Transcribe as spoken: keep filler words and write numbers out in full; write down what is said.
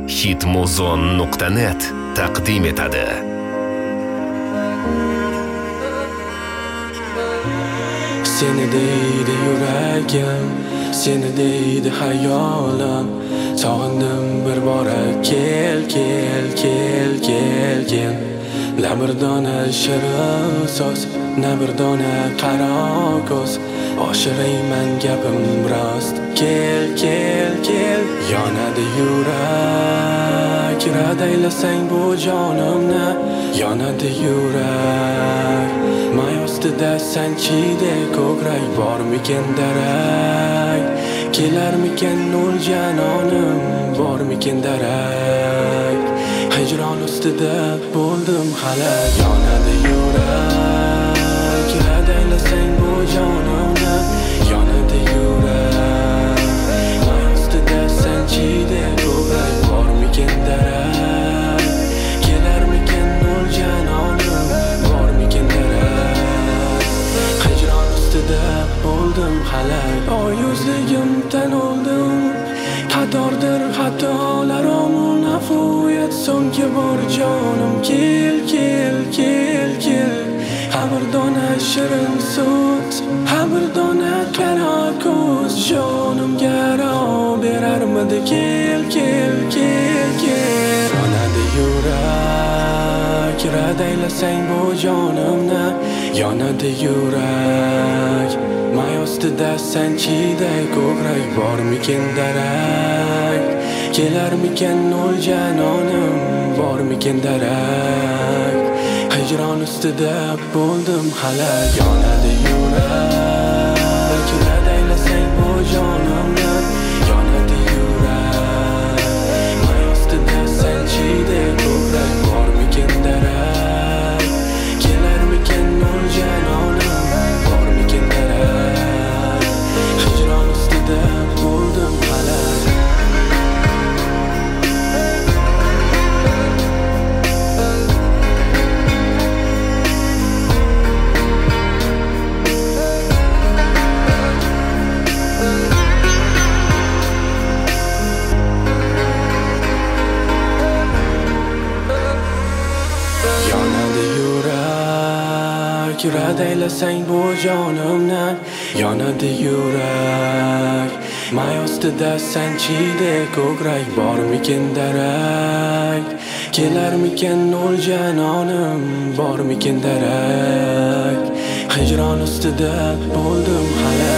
hitmuzon nuqta net taqdim etadi. Seni deydi yuragim, seni deydi hayolim. Sog'indim bir bora kel, kel, kel, kel, kel. La bir dona shirin so'z, na bir dona qaro ko'z. Oshirayman gapim rost. Kel, kel, kel. Yonadi yurak, radaylasang bu jonimni. Yonadi yurak, may ostida sanchide ko'krak bormikin darak. Kelarmikin nur janonim, bormikin darak. Hijron ustida bo'ldim halak. Yonadi yurak, radaylasang bu jonimni. Yonadi yurak, may ostida sanchide ko'krak bormikin darak. Kelarmikin nur janonim, bormikin darak. Hijron ustida bo'ldim halak. Oy yuzligim tan oldim, qatordir xatolarim, afu et so'nggi bor jonim. Kel, kel, kel, kel. Ha bir dona shirin so'z, ha bir dona qaro ko'z. Jonimga ro berarmidi? Kel, kel, kel, kel. Yonadi yurak, radaylasang bu jonimni. Yonadi yurak, may ostida sanchide ko'krak bormikin darak. Kelarmikin nur janonim, bormikin darak. Hijron ustida bo'ldim halak. Yonadi yurak, radaylasang bu jonimni. Yonadi yurak, may ostida sanchide ko'krak bormikin darak. Kelarmikin nur janonim, bormikin darak. Hijron ustida bo'ldim halak. Yonadi yurak, radaylasang bu jonimni. Yonadi yurak, may ostida sanchide ko'krak bormikin darak. Kelarmikin nur janonim, bormikin darak. Hijron ustida bo'ldim halak.